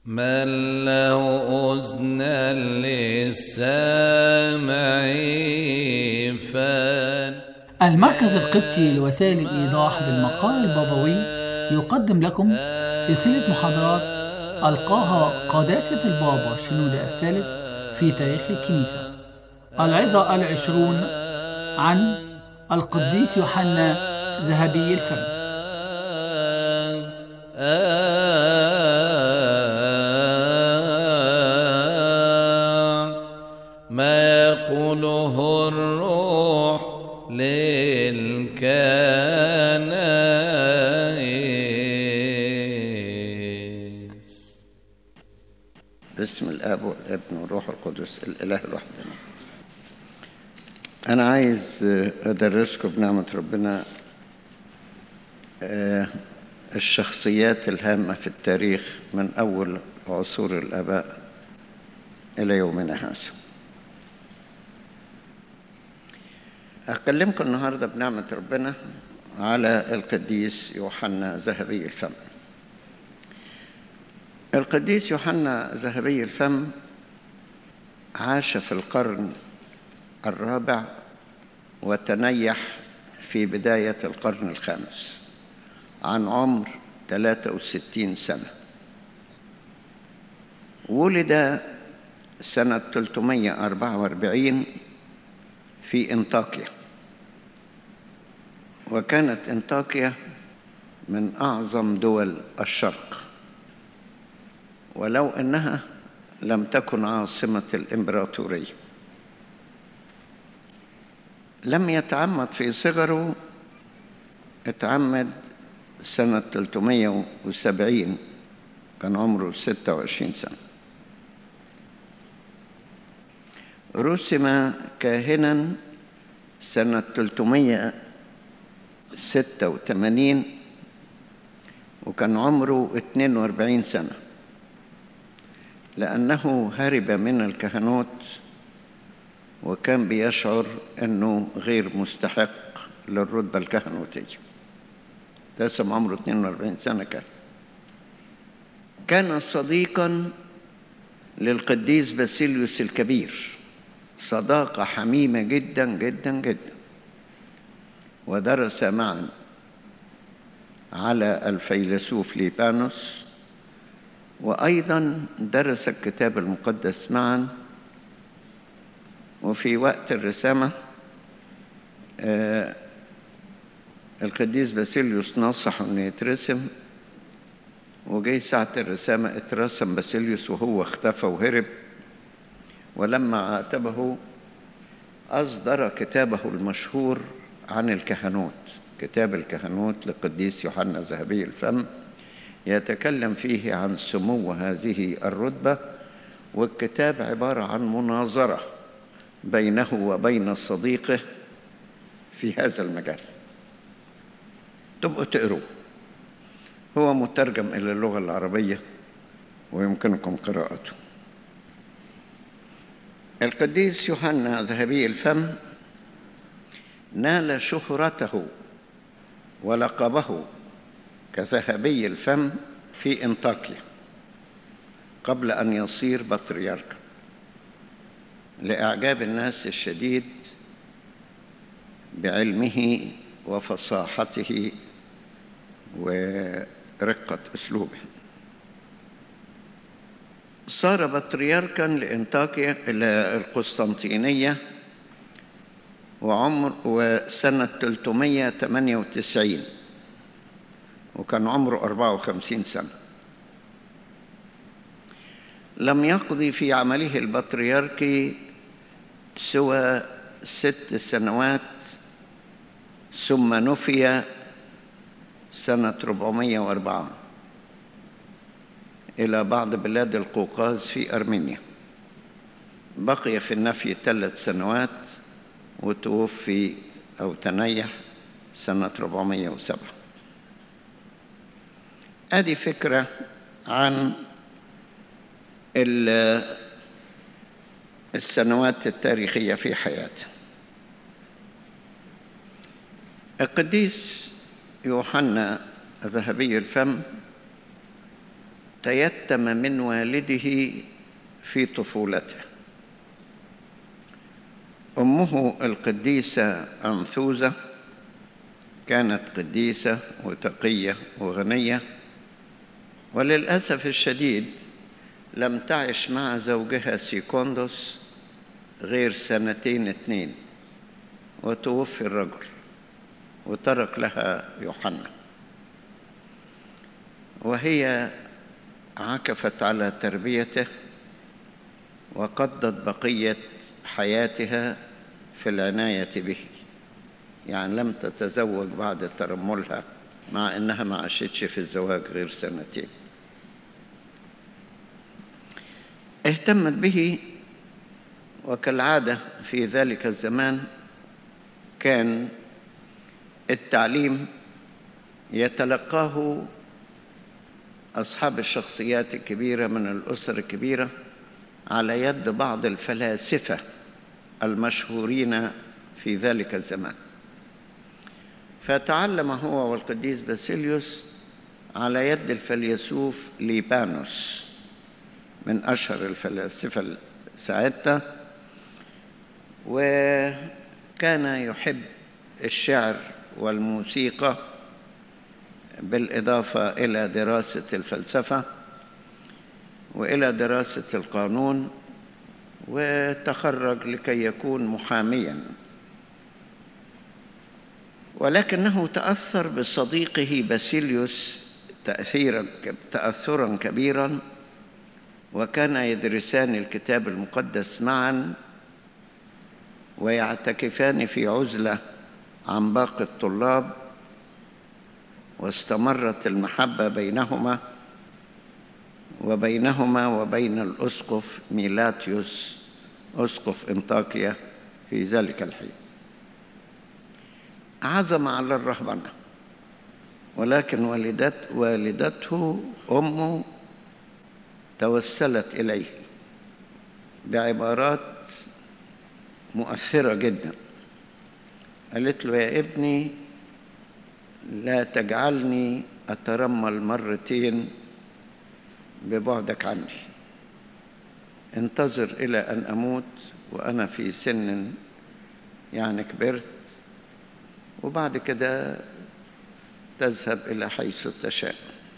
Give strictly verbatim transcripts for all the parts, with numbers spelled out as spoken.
من له أذنان للسامع فان. المركز القبطي لوسائل الإيضاح بالمقال البابوي يقدم لكم سلسلة محاضرات ألقاها قداسة البابا شنودة الثالث في تاريخ الكنيسة. العظة العشرون عن القديس يوحنا ذهبي الفم. ما يقوله الروح للكنائس. باسم الآب والابن والروح القدس الإله الواحد. أنا عايز أدرسكم بنعمة ربنا الشخصيات الهامة في التاريخ من أول عصور الآباء إلى يومنا هذا. أكلمكم النهاردة بنعمة ربنا على القديس يوحنا ذهبي الفم. القديس يوحنا ذهبي الفم عاش في القرن الرابع وتنيح في بداية القرن الخامس عن عمر ثلاثة وستين سنة. ولد سنة ثلاثمائة وأربعة وأربعين في انطاكيا، وكانت انطاكيا من أعظم دول الشرق، ولو أنها لم تكن عاصمة الإمبراطورية. لم يتعمد في صغره، اتعمد سنة ثلاثمائة وسبعين، كان عمره ستة وعشرين سنة. رسم كاهنا سنة ثلاثمائة وستة وثمانين وكان عمره اثنين وأربعين سنة، لأنه هرب من الكهنوت وكان بيشعر أنه غير مستحق للرتبة الكهنوتية. تسمى عمره اثنين وأربعين سنة. كان كان صديقا للقديس باسيليوس الكبير، صداقة حميمة جدا جدا جدا، ودرس معا على الفيلسوف ليبانوس، وأيضا درس الكتاب المقدس معا. وفي وقت الرسامة آه القديس باسيليوس نصح أنه يترسم، وجاي ساعة الرسامة اترسم باسيليوس وهو اختفى وهرب. ولما عاتبه أصدر كتابه المشهور عن الكهنوت، كتاب الكهنوت للقديس يوحنا ذهبي الفم، يتكلم فيه عن سمو هذه الرتبة. والكتاب عبارة عن مناظرة بينه وبين صديقه في هذا المجال. تبقوا تقروا، هو مترجم إلى اللغة العربية ويمكنكم قراءته. القديس يوحنا ذهبي الفم نال شهرته ولقبه كذهبي الفم في انطاكيا قبل أن يصير بطريركا، لإعجاب الناس الشديد بعلمه وفصاحته ورقة أسلوبه. صار بطريركا لإنطاكيا إلى القسطنطينية وعمر وسنة ثلاثمائة وثمانية وتسعين، وكان عمره أربعة وخمسين سنة. لم يقضي في عمله البطريركي سوى ست سنوات، ثم نفي سنة أربعمائة وأربعة إلى بعض بلاد القوقاز في أرمينيا. بقي في النفي ثلاث سنوات وتوفي أو تنيح سنة أربعمائة وسبعة. هذه فكرة عن السنوات التاريخية في حياته. القديس يوحنا ذهبي الفم تيتم من والده في طفولته. أمه القديسة أنثوذة كانت قديسة وتقية وغنية، وللأسف الشديد لم تعش مع زوجها سيكوندوس غير سنتين اتنين، وتوفي الرجل وترك لها يوحنا، وهي عكفت على تربيته وقضت بقية حياتها في العناية به، يعني لم تتزوج بعد ترملها، مع أنها ما عاشتش في الزواج غير سنتين. اهتمت به، وكالعادة في ذلك الزمان كان التعليم يتلقاه أصحاب الشخصيات الكبيرة من الأسر الكبيرة على يد بعض الفلاسفة المشهورين في ذلك الزمان. فتعلم هو والقديس باسيليوس على يد الفيلسوف ليبانوس من أشهر الفلاسفة ساعتها، وكان يحب الشعر والموسيقى بالإضافة إلى دراسة الفلسفة وإلى دراسة القانون، وتخرج لكي يكون محامياً. ولكنه تأثر بصديقه باسيليوس تأثيراً تأثراً كبيراً، وكان يدرسان الكتاب المقدس معاً ويعتكفان في عزلة عن باقي الطلاب، واستمرت المحبة بينهما وبينهما وبين الأسقف ميلاتيوس أسقف أنطاكيا في ذلك الحين. عزم على الرهبنة، ولكن والدت والدته أمه توسلت إليه بعبارات مؤثرة جدا. قالت له: يا ابني، لا تجعلني أترمل مرتين ببعدك عني، انتظر إلى أن أموت وأنا في سن يعني كبرت، وبعد كده تذهب إلى حيث تشاء.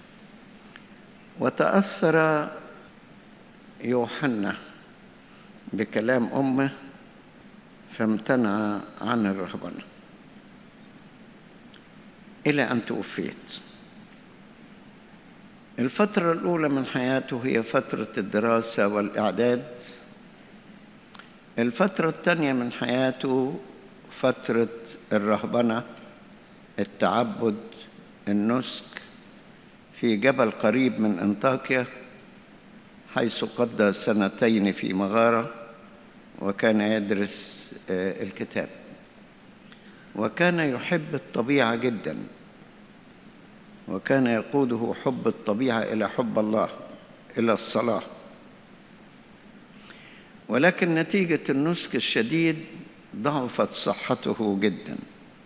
وتأثر يوحنا بكلام أمه فامتنع عن الرهبنة إلى أن توفيت. الفترة الأولى من حياته هي فترة الدراسة والإعداد. الفترة الثانية من حياته فترة الرهبنة، التعبد، النسك في جبل قريب من أنطاكيا، حيث قضى سنتين في مغارة وكان يدرس الكتاب. وكان يحب الطبيعة جدا، وكان يقوده حب الطبيعة إلى حب الله، إلى الصلاة. ولكن نتيجة النسك الشديد ضعفت صحته جدا،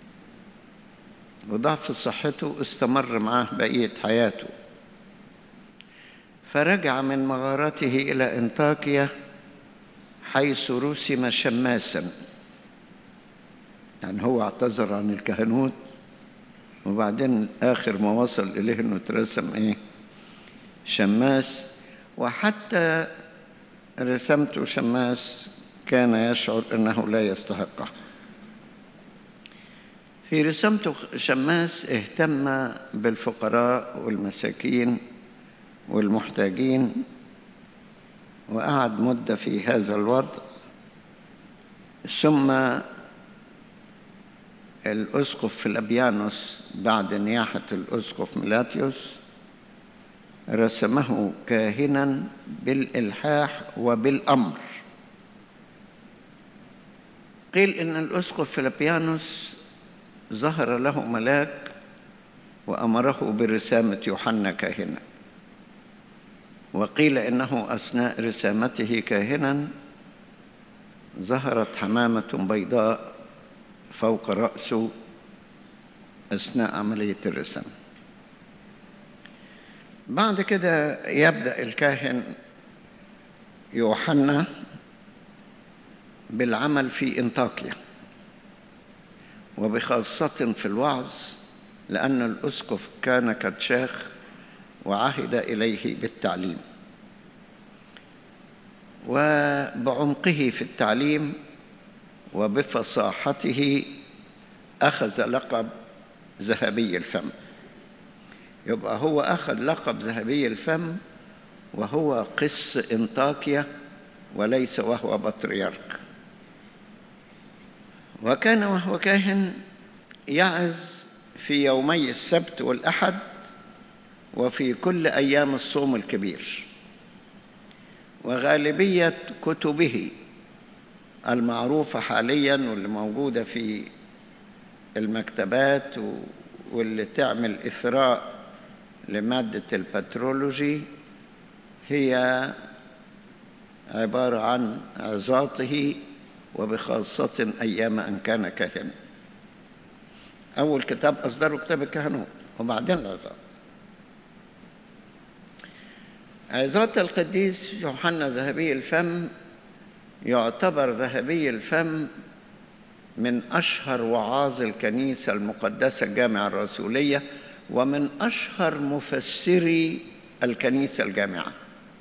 وضعف صحته استمر معه بقية حياته. فرجع من مغارته إلى أنطاكيا حيث رسم شماسا، يعني هو اعتذر عن الكهنوت، وبعدين آخر ما وصل إليه أنه ترسم إيه؟ شماس. وحتى رسمته شماس كان يشعر أنه لا يستحقه. في رسمته شماس اهتم بالفقراء والمساكين والمحتاجين، وقعد مدة في هذا الوضع. ثم الأسقف فلابيانوس بعد نياحة الأسقف ميلاتيوس رسمه كاهنا بالإلحاح وبالأمر. قيل إن الأسقف فلابيانوس ظهر له ملاك وأمره برسامة يوحنا كاهنا، وقيل إنه أثناء رسامته كاهنا ظهرت حمامة بيضاء فوق رأسه أثناء عملية الرسم. بعد كده يبدأ الكاهن يوحنا بالعمل في انطاكيا، وبخاصة في الوعظ، لأن الأسقف كان قد شاخ وعهد إليه بالتعليم. وبعمقه في التعليم وبفصاحته أخذ لقب ذهبي الفم. يبقى هو أخذ لقب ذهبي الفم وهو قس انطاكيا وليس وهو بطريرك. وكان وهو كاهن يعظ في يومي السبت والأحد وفي كل أيام الصوم الكبير. وغالبية كتبه المعروفة حالياً واللي موجودة في المكتبات واللي تعمل إثراء لمادة البترولوجي هي عبارة عن عظاته، وبخاصة أيام أن كان كاهنا. أول كتاب أصدره كتاب الكهنوت وبعدين العظات. عظات القديس يوحنا ذهبي الفم يعتبر ذهبي الفم من أشهر وعاظ الكنيسة المقدسة الجامعة الرسولية، ومن أشهر مفسري الكنيسة الجامعة،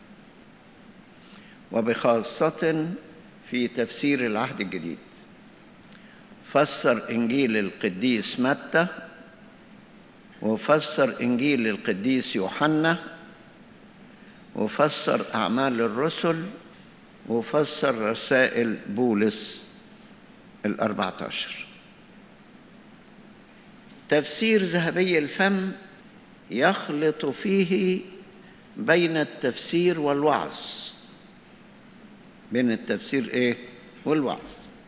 وبخاصة في تفسير العهد الجديد. فسر إنجيل القديس متى، وفسر إنجيل القديس يوحنا، وفسر أعمال الرسل، وفسر رسائل بولس الأربعة عشر. تفسير ذهبي الفم يخلط فيه بين التفسير والوعظ، بين التفسير إيه والوعظ.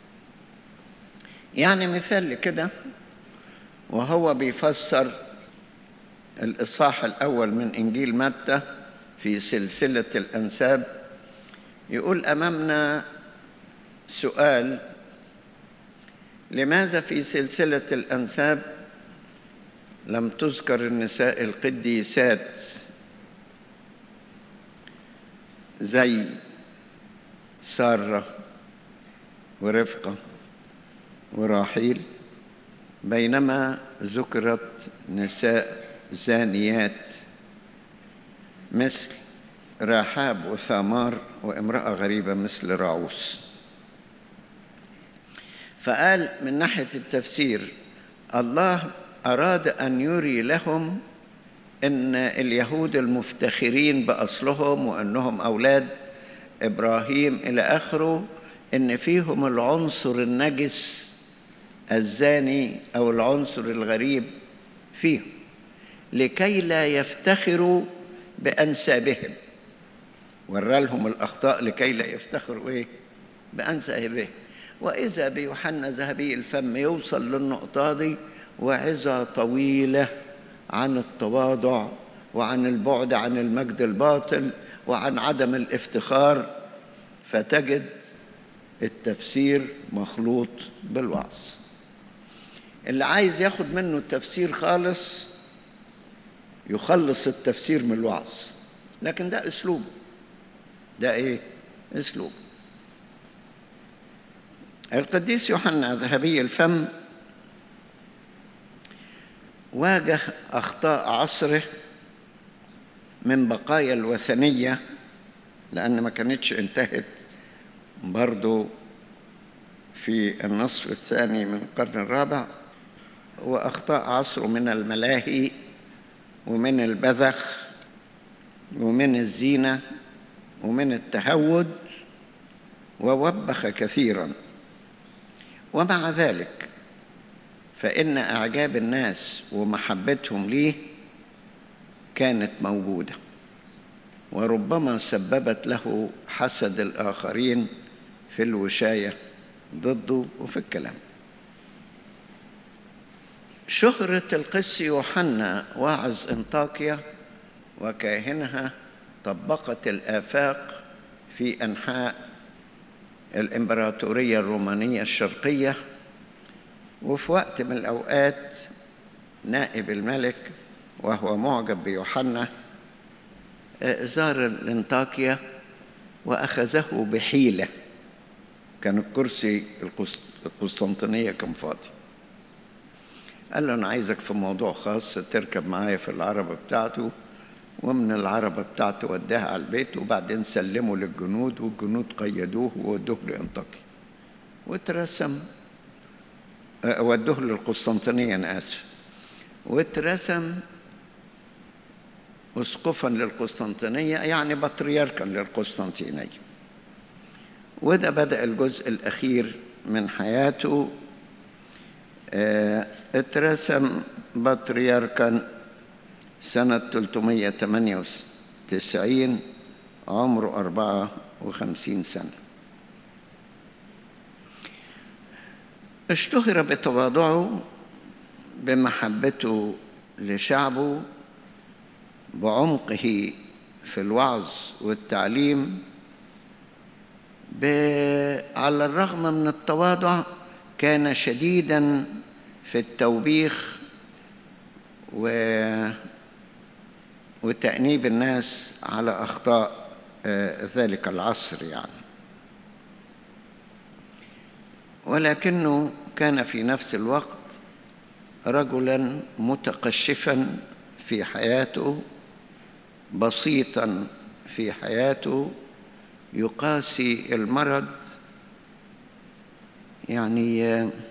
يعني مثال كده، وهو بيفسر الإصحاح الأول من إنجيل متى في سلسلة الأنساب، يقول أمامنا سؤال: لماذا في سلسلة الأنساب لم تذكر النساء القديسات زي سارة ورفقة وراحيل، بينما ذكرت نساء زانيات مثل راحاب وثامار وامرأة غريبة مثل راعوس؟ فقال من ناحية التفسير الله أراد أن يري لهم أن اليهود المفتخرين بأصلهم وأنهم أولاد إبراهيم إلى آخره، أن فيهم العنصر النجس الزاني أو العنصر الغريب فيهم، لكي لا يفتخروا بأنسابهم. ورى لهم الأخطاء لكي لا يفتخروا إيه؟ بأنسابهم. وإذا بيوحنا ذهبي الفم يوصل للنقطة دي، وعظة طويلة عن التواضع وعن البعد عن المجد الباطل وعن عدم الافتخار، فتجد التفسير مخلوط بالوعظ. اللي عايز ياخد منه التفسير خالص يخلص التفسير من الوعظ، لكن ده أسلوبه، ده إيه؟ أسلوبه. القديس يوحنا ذهبي الفم واجه أخطاء عصره من بقايا الوثنية، لأن ما كانتش انتهت برضو في النصف الثاني من القرن الرابع، وأخطاء عصره من الملاهي ومن البذخ ومن الزينة ومن التهود، ووبخ كثيرا. ومع ذلك فإن إعجاب الناس ومحبتهم ليه كانت موجودة، وربما سببت له حسد الآخرين في الوشاية ضده وفي الكلام. شهرة القس يوحنا واعظ انطاكيا وكاهنها طبقت الآفاق في أنحاء الإمبراطورية الرومانية الشرقية. وفي وقت من الأوقات نائب الملك وهو معجب بيوحنا زار الانطاكيا وأخذه بحيلة. كان الكرسي القسطنطينية كان فاضي، قال له أنا عايزك في موضوع خاص تركب معايا في العربة بتاعته، ومن العربة بتاعته وداها على البيت، وبعدين سلمه للجنود، والجنود قيدوه وودوه لأنطاكيا واترسم، ودوه للقسطنطينية أنا آسف، واترسم أسقفا للقسطنطينية، يعني بطريركا للقسطنطينية. وده بدأ الجزء الأخير من حياته. اه اترسم بطريركا سنة ثلاثمائة وثمانية وتسعين، عمره أربعة وخمسين سنة. اشتهر بتواضعه، بمحبته لشعبه، بعمقه في الوعظ والتعليم. ب... على الرغم من التواضع كان شديداً في التوبيخ و... وتأنيب الناس على أخطاء ذلك العصر يعني. ولكنه كان في نفس الوقت رجلاً متقشفاً في حياته، بسيطاً في حياته، يقاسي المرض. يعني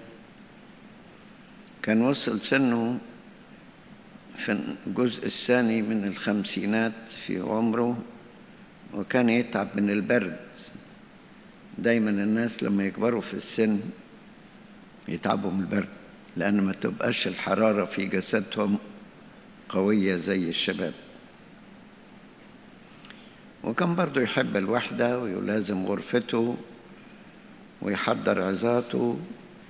كان وصل سنه في الجزء الثاني من الخمسينات في عمره، وكان يتعب من البرد. دايما الناس لما يكبروا في السن يتعبوا من البرد، لأن ما تبقاش الحرارة في جسدهم قوية زي الشباب. وكان برضو يحب الوحدة ويلازم غرفته ويحضر عظاته،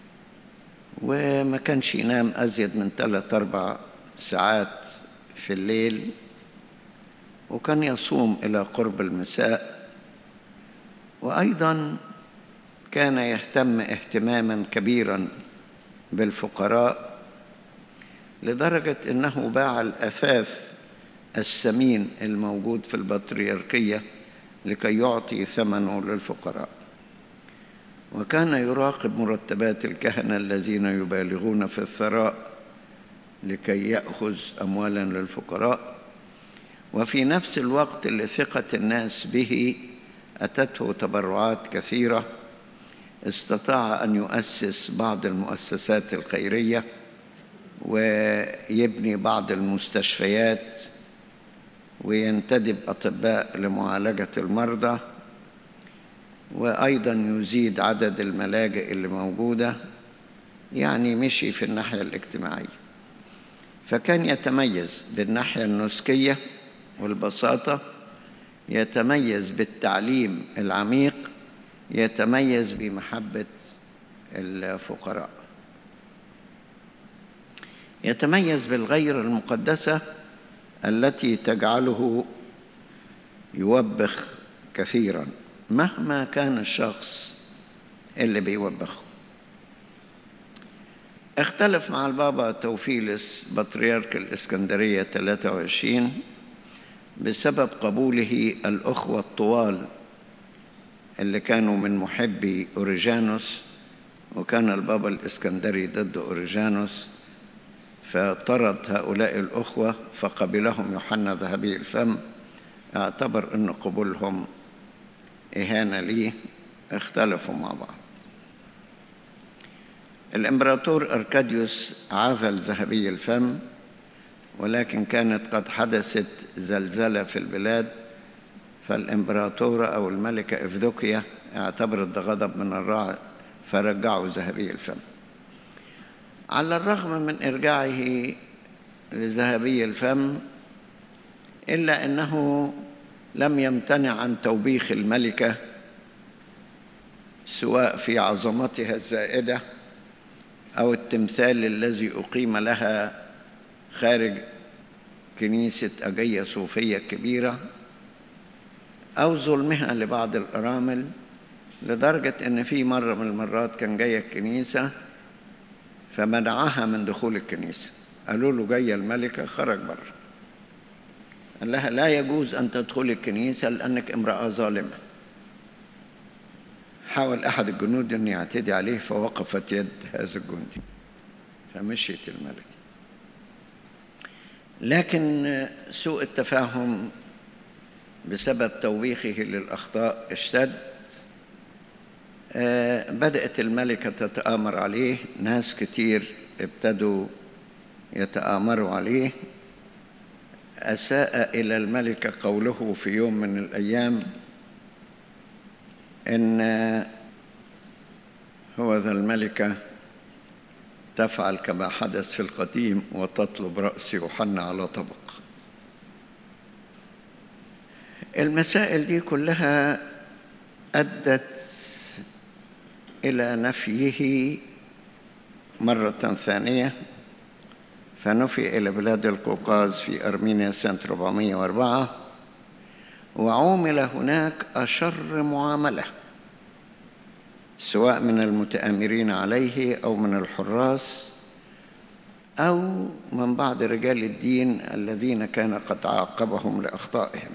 وما كانش ينام أزيد من ثلاث أربع ساعات في الليل، وكان يصوم إلى قرب المساء. وأيضا كان يهتم اهتماما كبيرا بالفقراء، لدرجة أنه باع الأثاث الثمين الموجود في البطريركية لكي يعطي ثمنه للفقراء. وكان يراقب مرتبات الكهنة الذين يبالغون في الثراء لكي يأخذ أموالا للفقراء. وفي نفس الوقت لثقة الناس به أتته تبرعات كثيرة، استطاع أن يؤسس بعض المؤسسات الخيرية ويبني بعض المستشفيات وينتدب أطباء لمعالجة المرضى، وأيضا يزيد عدد الملاجئ اللي موجودة. يعني مشي في الناحية الاجتماعية. فكان يتميز بالناحية النسكية والبساطة، يتميز بالتعليم العميق، يتميز بمحبة الفقراء، يتميز بالغير المقدسة التي تجعله يوبخ كثيرا مهما كان الشخص اللي بيوبخه. اختلف مع البابا توفيلس بطريرك الإسكندرية ثلاثة وعشرين بسبب قبوله الأخوة الطوال اللي كانوا من محبي أوريجانوس، وكان البابا الإسكندري ضد أوريجانوس، فطرد هؤلاء الأخوة فقبلهم يوحنا ذهبي الفم. اعتبر أن قبولهم إهانة ليه، اختلفوا مع بعض. الإمبراطور أركاديوس عزل ذهبي الفم، ولكن كانت قد حدثت زلزلة في البلاد، فالإمبراطورة أو الملكة إفدوكيا اعتبرت ده غضب من الرعد فرجعوا ذهبي الفم. على الرغم من إرجاعه لذهبي الفم، إلا أنه لم يمتنع عن توبيخ الملكة، سواء في عظمتها الزائدة أو التمثال الذي أقيم لها خارج كنيسة أجية صوفية كبيرة، أو ظلمها لبعض الأرامل، لدرجة أن في مرة من المرات كان جاية الكنيسة فمنعها من دخول الكنيسة. قالوا له جاية الملكة، خرج بره. قال لها لا يجوز أن تدخلي الكنيسة لأنك امرأة ظالمة. حاول أحد الجنود أن يعتدي عليه فوقفت يد هذا الجندي فمشيت الملكة. لكن سوء التفاهم بسبب توبيخه للأخطاء اشتد. بدأت الملكة تتآمر عليه، ناس كتير ابتدوا يتآمروا عليه. أساء إلى الملكة قوله في يوم من الأيام إن هو ذا الملكة تفعل كما حدث في القديم وتطلب رأس يوحنا على طبق. المسائل دي كلها أدت إلى نفيه مرة ثانية، فنفي إلى بلاد القوقاز في أرمينيا سنة أربعمائة وأربعة، وعومل هناك أشر معاملة سواء من المتآمرين عليه أو من الحراس أو من بعض رجال الدين الذين كان قد عاقبهم لأخطائهم.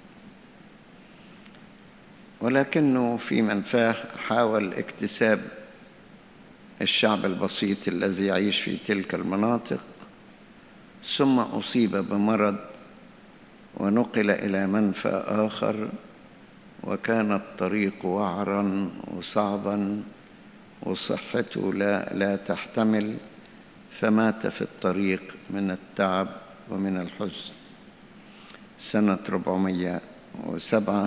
ولكنه في منفاه حاول اكتساب الشعب البسيط الذي يعيش في تلك المناطق، ثم أصيب بمرض ونقل إلى منفى آخر، وكان الطريق وعرا وصعبا وصحته لا, لا تحتمل، فمات في الطريق من التعب ومن الحزن سنة أربعمائة وسبعة.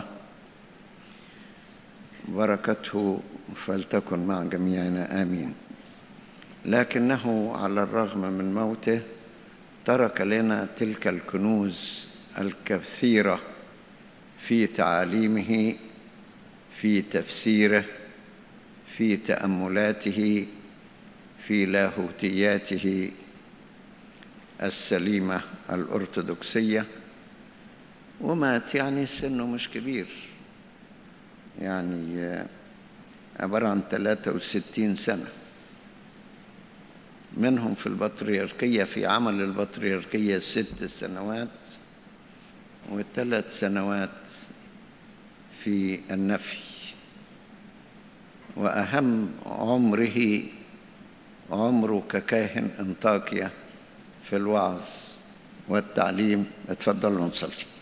بركته فلتكن مع جميعنا آمين. لكنه على الرغم من موته ترك لنا تلك الكنوز الكثيرة في تعاليمه، في تفسيره، في تأملاته، في لاهوتياته السليمة الأرثوذكسية. ومات يعني سنه مش كبير، يعني عبارة عن ثلاثة وستين سنة، منهم في البطريركية في عمل البطريركية ست سنوات وثلاث سنوات في النفي. وأهم عمره عمره ككاهن أنطاكيا في الوعظ والتعليم. اتفضلوا نصلي.